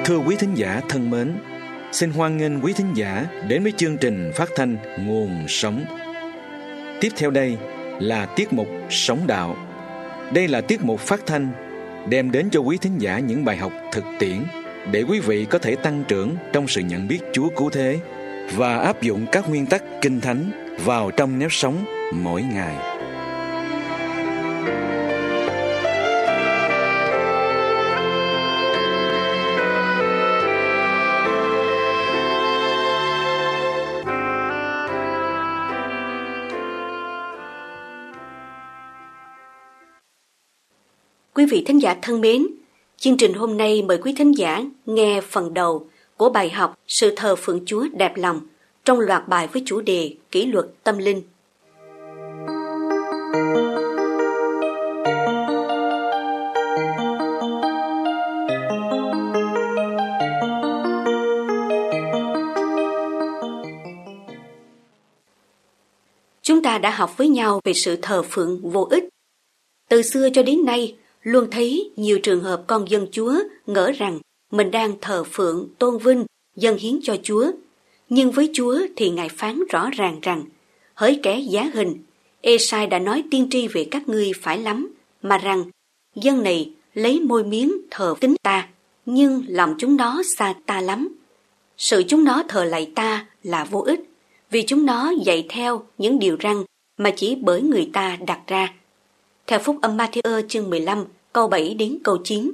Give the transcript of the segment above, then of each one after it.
Thưa quý thính giả thân mến, xin hoan nghênh quý thính giả đến với chương trình phát thanh Nguồn Sống. Tiếp theo đây là tiết mục Sống Đạo. Đây là tiết mục phát thanh đem đến cho quý thính giả những bài học thực tiễn để quý vị có thể tăng trưởng trong sự nhận biết Chúa cứu thế và áp dụng các nguyên tắc Kinh Thánh vào trong nếp sống mỗi ngày. Quý vị thính giả thân mến, chương trình hôm nay mời quý thính giả nghe phần đầu của bài học Sự thờ phượng Chúa đẹp lòng trong loạt bài với chủ đề Kỷ luật tâm linh. Chúng ta đã học với nhau về sự thờ phượng vô ích. Từ xưa cho đến nay, luôn thấy nhiều trường hợp con dân Chúa ngỡ rằng mình đang thờ phượng, tôn vinh, dâng hiến cho Chúa. Nhưng với Chúa thì Ngài phán rõ ràng rằng, hỡi kẻ giá hình, Ê-sai đã nói tiên tri về các ngươi phải lắm, mà rằng, dân này lấy môi miếng thờ kính ta, nhưng lòng chúng nó xa ta lắm. Sự chúng nó thờ lạy ta là vô ích, vì chúng nó dạy theo những điều răn mà chỉ bởi người ta đặt ra. Theo Phúc âm Ma-thi-ơ chương 15, câu 7 đến câu 9.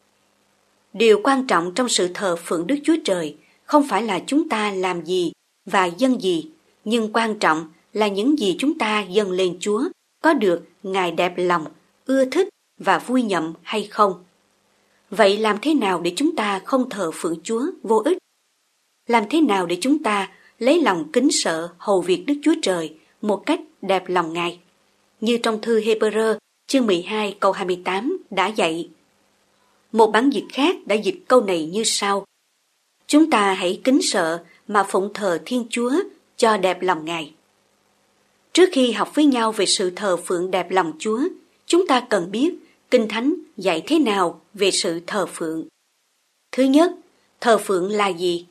Điều quan trọng trong sự thờ phượng Đức Chúa Trời không phải là chúng ta làm gì và dâng gì, nhưng quan trọng là những gì chúng ta dâng lên Chúa có được Ngài đẹp lòng, ưa thích và vui nhậm hay không. Vậy làm thế nào để chúng ta không thờ phượng Chúa vô ích? Làm thế nào để chúng ta lấy lòng kính sợ hầu việc Đức Chúa Trời một cách đẹp lòng Ngài? Như trong thư Hê-bơ-rơ chương 12 câu 28 đã dạy. Một bản dịch khác đã dịch câu này như sau: chúng ta hãy kính sợ mà phụng thờ Thiên Chúa cho đẹp lòng Ngài. Trước khi học với nhau về sự thờ phượng đẹp lòng Chúa, chúng ta cần biết Kinh Thánh dạy thế nào về sự thờ phượng. Thứ nhất, thờ phượng là gì?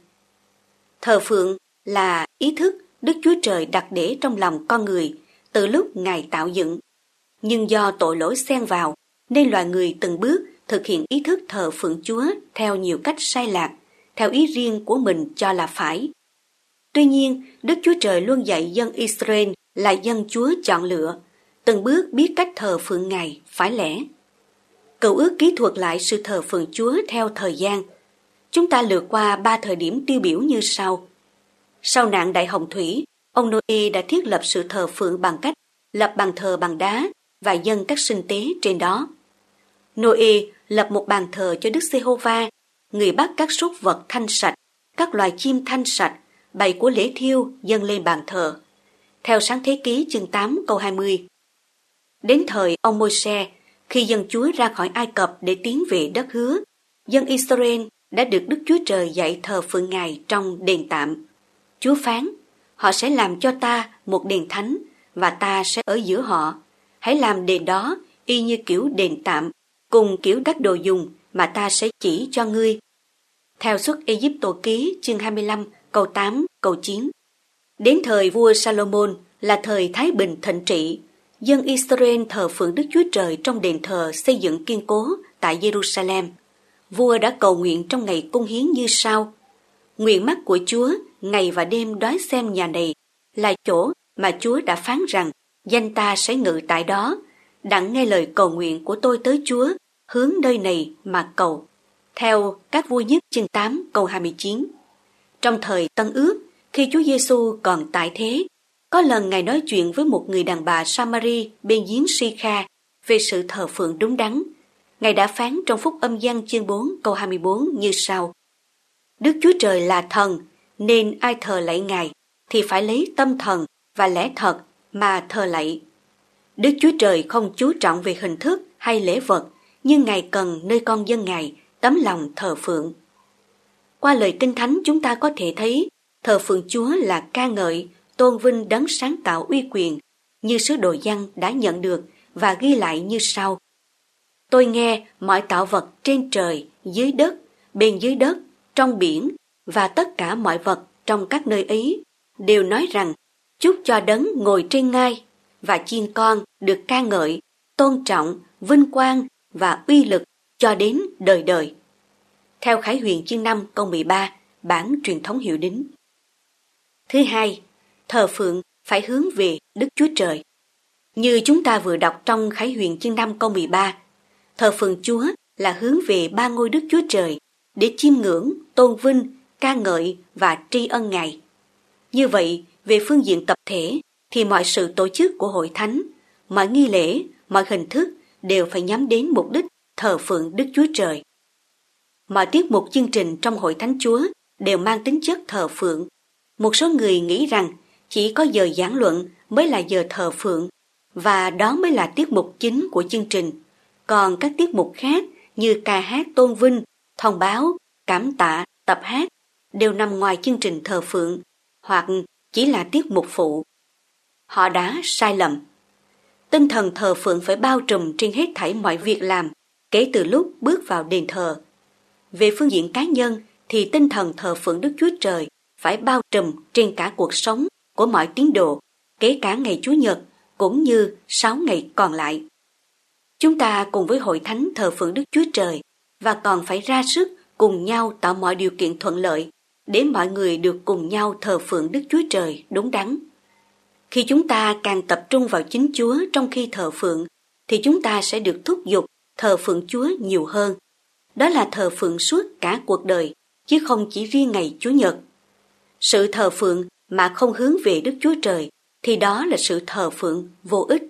Thờ phượng là ý thức Đức Chúa Trời đặt để trong lòng con người từ lúc Ngài tạo dựng. Nhưng do tội lỗi xen vào, nên loài người từng bước thực hiện ý thức thờ phượng Chúa theo nhiều cách sai lạc, theo ý riêng của mình cho là phải. Tuy nhiên, Đức Chúa Trời luôn dạy dân Israel là dân Chúa chọn lựa, từng bước biết cách thờ phượng Ngài phải lẽ. Cựu ước kỹ thuật lại sự thờ phượng Chúa theo thời gian. Chúng ta lượt qua 3 thời điểm tiêu biểu như sau. Sau nạn đại hồng thủy, ông Nô-ê đã thiết lập sự thờ phượng bằng cách lập bàn thờ bằng đá và dâng các sinh tế trên đó. Nô-ê lập một bàn thờ cho Đức Giê-hô-va, người bắt các súc vật thanh sạch, các loài chim thanh sạch, bày của lễ thiêu dâng lên bàn thờ. Theo Sáng Thế Ký chương 8 câu 20. Đến thời ông Môi-se, khi dân Chúa ra khỏi Ai Cập để tiến về đất hứa, dân Israel đã được Đức Chúa Trời dạy thờ phượng Ngài trong đền tạm. Chúa phán, họ sẽ làm cho ta một đền thánh và ta sẽ ở giữa họ. Hãy làm đền đó y như kiểu đền tạm, cùng kiểu các đồ dùng mà ta sẽ chỉ cho ngươi. Theo Xuất Ê-díp-tô ký chương 25 câu 8 câu 9. Đến thời vua Salomon là thời thái bình thịnh trị, dân Israel thờ phượng Đức Chúa Trời trong đền thờ xây dựng kiên cố tại Jerusalem. Vua đã cầu nguyện trong ngày cung hiến như sau: nguyện mắt của Chúa ngày và đêm đoái xem nhà này là chỗ mà Chúa đã phán rằng danh ta sẽ ngự tại đó, đặng nghe lời cầu nguyện của tôi tới Chúa, hướng nơi này mà cầu. Theo các vua nhất chương 8 câu 29. Trong thời Tân Ước, khi Chúa Giêsu còn tại thế, có lần Ngài nói chuyện với một người đàn bà Samari bên giếng Si-kha về sự thờ phượng đúng đắn. Ngài đã phán trong Phúc âm Giăng chương 4 câu 24 như sau: Đức Chúa Trời là thần, nên ai thờ lạy Ngài thì phải lấy tâm thần và lẽ thật mà thờ lạy. Đức Chúa Trời không chú trọng về hình thức hay lễ vật, nhưng Ngài cần nơi con dân Ngài tấm lòng thờ phượng. Qua lời Kinh Thánh chúng ta có thể thấy thờ phượng Chúa là ca ngợi, tôn vinh đấng sáng tạo uy quyền, như sứ đồ Giăng đã nhận được và ghi lại như sau: Tôi nghe mọi tạo vật trên trời, dưới đất, bên dưới đất trong biển và tất cả mọi vật trong các nơi ấy đều nói rằng chúc cho đấng ngồi trên ngai và chiên con được ca ngợi, tôn trọng, vinh quang và uy lực cho đến đời đời. Theo Khải Huyền chương 5 câu 13, bản truyền thống Hiệu Đính. Thứ hai, thờ phượng phải hướng về Đức Chúa Trời. Như chúng ta vừa đọc trong Khải Huyền chương 5 câu 13, thờ phượng Chúa là hướng về ba ngôi Đức Chúa Trời để chiêm ngưỡng, tôn vinh, ca ngợi và tri ân Ngài. Như vậy, về phương diện tập thể thì mọi sự tổ chức của hội thánh, mọi nghi lễ, mọi hình thức đều phải nhắm đến mục đích thờ phượng Đức Chúa Trời. Mọi tiết mục chương trình trong hội thánh Chúa đều mang tính chất thờ phượng. Một số người nghĩ rằng chỉ có giờ giảng luận mới là giờ thờ phượng và đó mới là tiết mục chính của chương trình. Còn các tiết mục khác như ca hát tôn vinh, thông báo, cảm tạ, tập hát đều nằm ngoài chương trình thờ phượng hoặc chỉ là tiết mục phụ. Họ đã sai lầm. Tinh thần thờ phượng phải bao trùm trên hết thảy mọi việc làm kể từ lúc bước vào đền thờ. Về phương diện cá nhân thì tinh thần thờ phượng Đức Chúa Trời phải bao trùm trên cả cuộc sống của mọi tín đồ, kể cả ngày Chúa Nhật cũng như 6 ngày còn lại. Chúng ta cùng với hội thánh thờ phượng Đức Chúa Trời và còn phải ra sức cùng nhau tạo mọi điều kiện thuận lợi để mọi người được cùng nhau thờ phượng Đức Chúa Trời đúng đắn. Khi chúng ta càng tập trung vào chính Chúa trong khi thờ phượng thì chúng ta sẽ được thúc giục thờ phượng Chúa nhiều hơn. Đó là thờ phượng suốt cả cuộc đời, chứ không chỉ riêng ngày Chúa Nhật. Sự thờ phượng mà không hướng về Đức Chúa Trời thì đó là sự thờ phượng vô ích.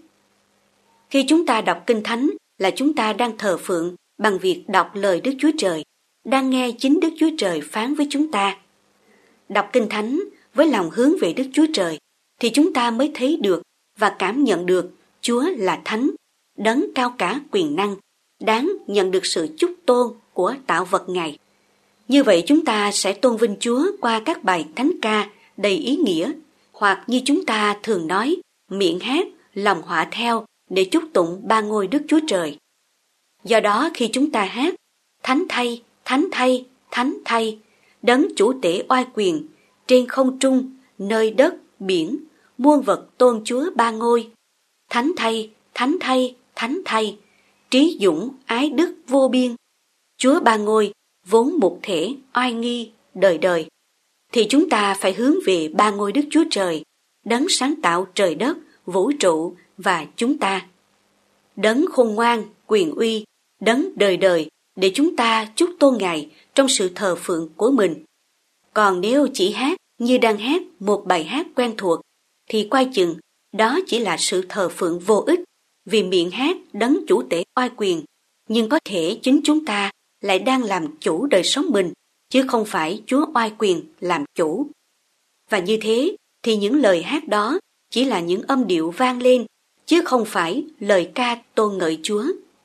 Khi chúng ta đọc Kinh Thánh là chúng ta đang thờ phượng bằng việc đọc lời Đức Chúa Trời, đang nghe chính Đức Chúa Trời phán với chúng ta. Đọc Kinh Thánh với lòng hướng về Đức Chúa Trời thì chúng ta mới thấy được và cảm nhận được Chúa là Thánh, đấng cao cả quyền năng, đáng nhận được sự chúc tôn của tạo vật Ngài. Như vậy chúng ta sẽ tôn vinh Chúa qua các bài thánh ca đầy ý nghĩa, hoặc như chúng ta thường nói, miệng hát, lòng họa theo để chúc tụng ba ngôi Đức Chúa Trời. Do đó khi chúng ta hát, Thánh thay, Thánh thay, Thánh thay, đấng chủ tể oai quyền, trên không trung, nơi đất, biển, muôn vật tôn Chúa ba ngôi. Thánh thay, Thánh thay, Thánh thay, trí dũng, ái đức vô biên. Chúa ba ngôi, vốn một thể, oai nghi, đời đời. Thì chúng ta phải hướng về ba ngôi Đức Chúa Trời, đấng sáng tạo trời đất, vũ trụ và chúng ta. Đấng khôn ngoan, quyền uy, đấng đời đời để chúng ta chúc tôn Ngài trong sự thờ phượng của mình. Còn nếu chỉ hát như đang hát một bài hát quen thuộc thì quay chừng đó chỉ là sự thờ phượng vô ích, vì miệng hát đấng chủ tể oai quyền, nhưng có thể chính chúng ta lại đang làm chủ đời sống mình, chứ không phải Chúa oai quyền làm chủ. Và như thế thì những lời hát đó chỉ là những âm điệu vang lên, chứ không phải lời ca tôn ngợi Chúa.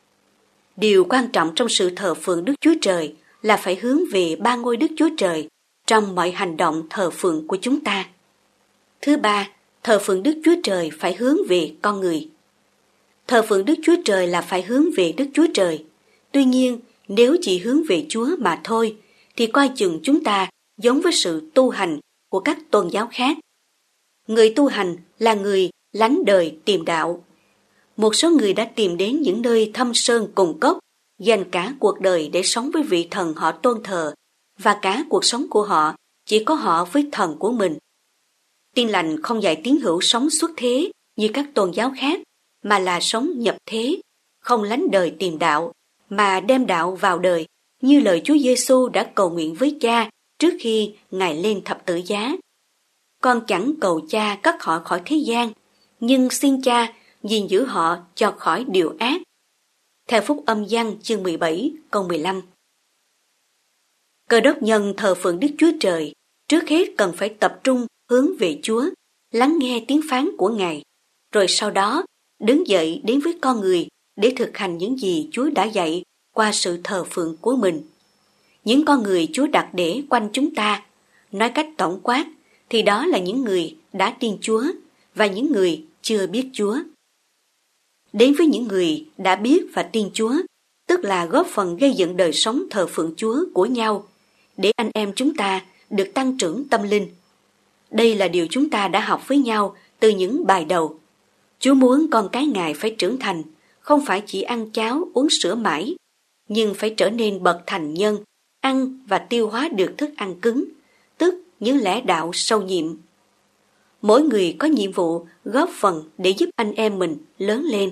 Điều quan trọng trong sự thờ phượng Đức Chúa Trời là phải hướng về ba ngôi Đức Chúa Trời trong mọi hành động thờ phượng của chúng ta. Thứ ba, thờ phượng Đức Chúa Trời phải hướng về con người. Thờ phượng Đức Chúa Trời là phải hướng về Đức Chúa Trời. Tuy nhiên, nếu chỉ hướng về Chúa mà thôi, thì coi chừng chúng ta giống với sự tu hành của các tôn giáo khác. Người tu hành là người lánh đời tìm đạo. Một số người đã tìm đến những nơi thâm sơn cùng cốc, dành cả cuộc đời để sống với vị thần họ tôn thờ, và cả cuộc sống của họ chỉ có họ với thần của mình. Tin lành không dạy tín hữu sống xuất thế như các tôn giáo khác, mà là sống nhập thế, không lánh đời tìm đạo, mà đem đạo vào đời, như lời Chúa Giêsu đã cầu nguyện với Cha trước khi Ngài lên thập tự giá. Con chẳng cầu Cha cất họ khỏi thế gian, nhưng xin Cha gìn giữ họ cho khỏi điều ác. Theo Phúc Âm Giăng chương 17 câu 15. Cơ đốc nhân thờ phượng Đức Chúa Trời trước hết cần phải tập trung hướng về Chúa, lắng nghe tiếng phán của Ngài, rồi sau đó đứng dậy đến với con người để thực hành những gì Chúa đã dạy qua sự thờ phượng của mình. Những con người Chúa đặt để quanh chúng ta, nói cách tổng quát, thì đó là những người đã tin Chúa và những người chưa biết Chúa. Đến với những người đã biết và tin Chúa, tức là góp phần gây dựng đời sống thờ phượng Chúa của nhau, để anh em chúng ta được tăng trưởng tâm linh. Đây là điều chúng ta đã học với nhau từ những bài đầu. Chúa muốn con cái Ngài phải trưởng thành, không phải chỉ ăn cháo uống sữa mãi, nhưng phải trở nên bậc thành nhân, ăn và tiêu hóa được thức ăn cứng, tức những lẽ đạo sâu nhiệm. Mỗi người có nhiệm vụ góp phần để giúp anh em mình lớn lên.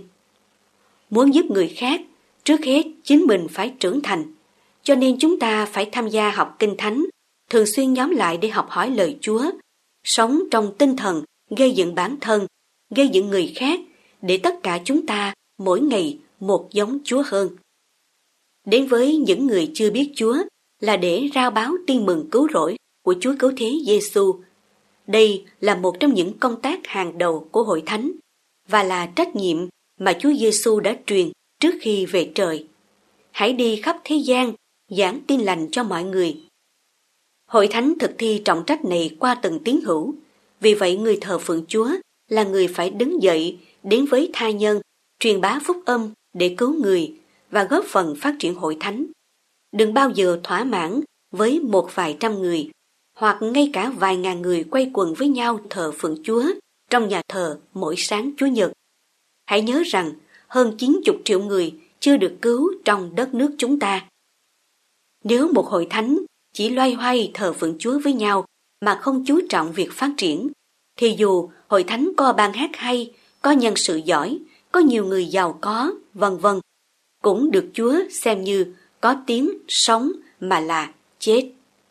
Muốn giúp người khác, trước hết chính mình phải trưởng thành. Cho nên chúng ta phải tham gia học Kinh Thánh, thường xuyên nhóm lại để học hỏi lời Chúa, sống trong tinh thần gây dựng bản thân, gây dựng người khác, để tất cả chúng ta mỗi ngày một giống Chúa hơn. Đến với những người chưa biết Chúa là để rao báo tin mừng cứu rỗi của Chúa Cứu Thế Giêsu. Đây là một trong những công tác hàng đầu của Hội Thánh và là trách nhiệm mà Chúa Giêsu đã truyền trước khi về trời. Hãy đi khắp thế gian, giảng tin lành cho mọi người. Hội Thánh thực thi trọng trách này qua từng tín hữu. Vì vậy người thờ phượng Chúa là người phải đứng dậy đến với tha nhân, truyền bá phúc âm để cứu người và góp phần phát triển Hội Thánh. Đừng bao giờ thỏa mãn với một vài trăm người hoặc ngay cả vài ngàn người quay quần với nhau thờ phượng Chúa trong nhà thờ mỗi sáng Chủ nhật. Hãy nhớ rằng hơn 90 triệu người chưa được cứu trong đất nước chúng ta. Nếu một hội thánh chỉ loay hoay thờ phượng Chúa với nhau mà không chú trọng việc phát triển, thì dù hội thánh có ban hát hay, có nhân sự giỏi, có nhiều người giàu có, vân vân, cũng được Chúa xem như có tiếng sống mà là chết.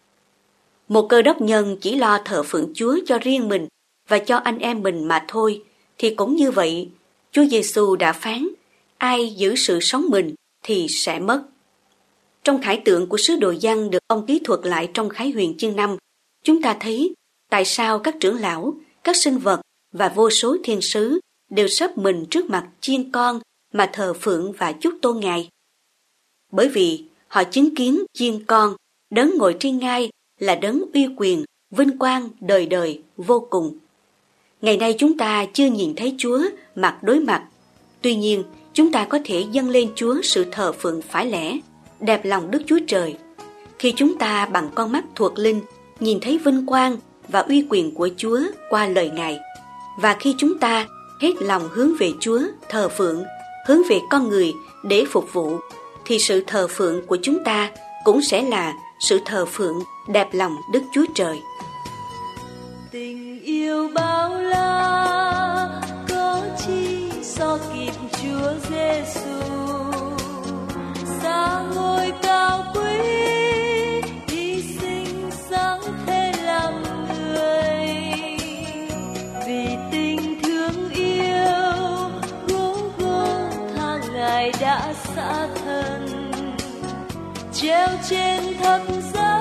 Một cơ đốc nhân chỉ lo thờ phượng Chúa cho riêng mình và cho anh em mình mà thôi, thì cũng như vậy, Chúa Giêsu đã phán, ai giữ sự sống mình thì sẽ mất. Trong khải tượng của sứ đồ Giăng được ông ký thuật lại trong Khải Huyền chương 5, chúng ta thấy tại sao các trưởng lão, các sinh vật và vô số thiên sứ đều sắp mình trước mặt chiên con mà thờ phượng và chúc tôn Ngài. Bởi vì họ chứng kiến chiên con, đấng ngồi trên ngai là đấng uy quyền, vinh quang đời đời vô cùng. Ngày nay chúng ta chưa nhìn thấy Chúa mặt đối mặt. Tuy nhiên, chúng ta có thể dâng lên Chúa sự thờ phượng phải lẽ, đẹp lòng Đức Chúa Trời. Khi chúng ta bằng con mắt thuộc linh nhìn thấy vinh quang và uy quyền của Chúa qua lời Ngài, và khi chúng ta hết lòng hướng về Chúa thờ phượng, hướng về con người để phục vụ, thì sự thờ phượng của chúng ta cũng sẽ là sự thờ phượng đẹp lòng Đức Chúa Trời. Tình yêu bao la có chi so kịp Chúa Giêsu, xa ngôi cao quý hy sinh sáng thế làm người, vì tình thương yêu Golgotha Ngài đã xả thân treo trên thập giá.